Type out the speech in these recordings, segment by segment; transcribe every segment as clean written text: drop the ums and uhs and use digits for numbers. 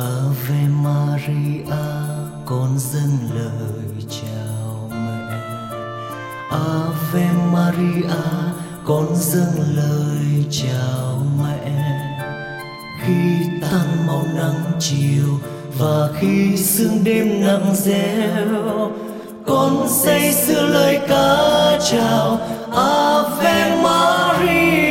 Ave Maria, con dâng lời chào mẹ. Ave Maria, con dâng lời chào mẹ. Khi tan màu nắng chiều và khi sương đêm nặng reo, con say sưa lời ca chào Ave Maria.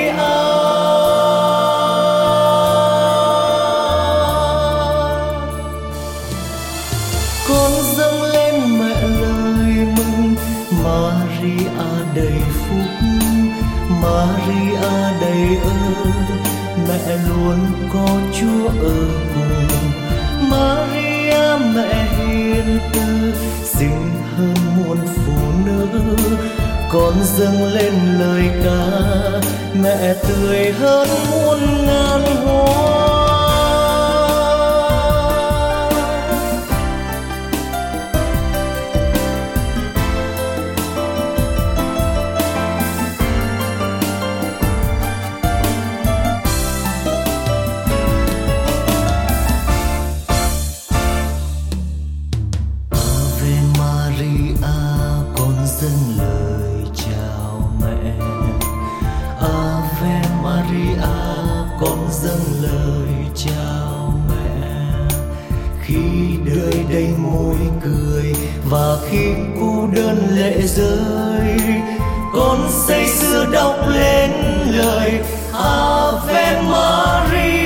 Con dâng lên mẹ lời mừng, Maria đầy phúc, Maria đầy ơn, mẹ luôn có Chúa ở cùng. Maria mẹ hiền từ, xinh hơn muôn phụ nữ. Con dâng lên lời ca, mẹ tươi hơn muôn ngàn hoa. Dâng lời chào mẹ. Ave Maria, con dâng lời chào mẹ. Khi đời đầy môi cười và khi cô đơn lệ rơi, con say sưa đọc lên lời Ave Maria.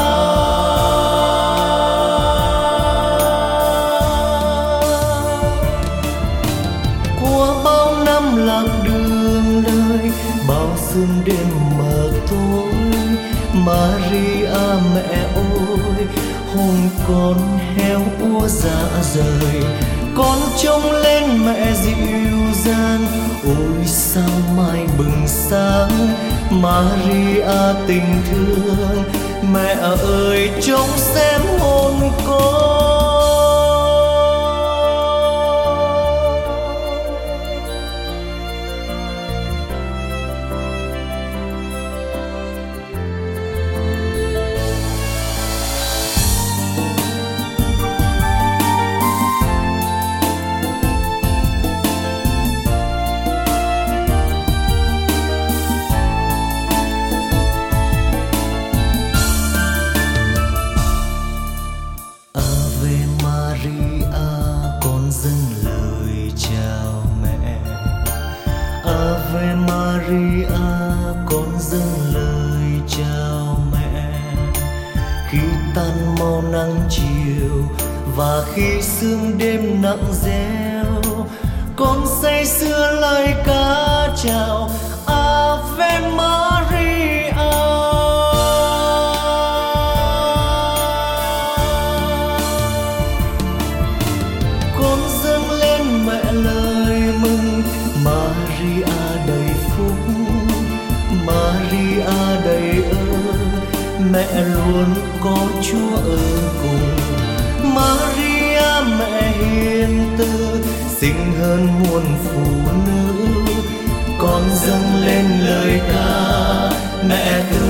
Lạc đường đời bao sương đêm mờ tối, Maria mẹ ơi, hồn con héo úa dạ rời. Con trông lên mẹ dịu dàng, ôi sao mai bừng sáng. Maria tình thương, mẹ ơi trông xem hồn con. Dâng lời chào mẹ. Ave Maria, con dâng lời chào mẹ. Khi tan màu nắng chiều và khi sương đêm nặng reo, con say sưa lời ca chào Ave Maria. Lời mừng, Maria đầy phúc, Maria đầy ơn, mẹ luôn có Chúa ở cùng. Maria mẹ hiền từ, xinh hơn muôn phụ nữ. Con dâng lên lời ca, mẹ từ